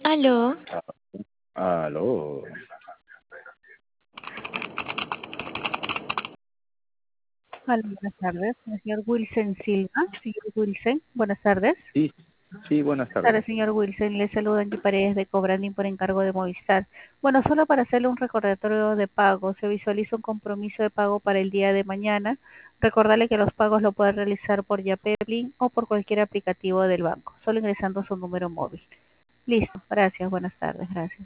Aló, Aló. Hola, buenas tardes. El señor Wilson Silva. Señor Wilson, buenas tardes. Sí, sí, buenas Buenas tardes, tardes. señor Wilson. Le saluda Angie Paredes de Cobranding por encargo de Movistar. Bueno, solo para hacerle un recordatorio de pago. Se visualiza un compromiso de pago para el día de mañana. Recordarle que los pagos lo puede realizar por Yapelink o por cualquier aplicativo del banco, solo ingresando su número móvil. Listo. Gracias. Buenas tardes. Gracias.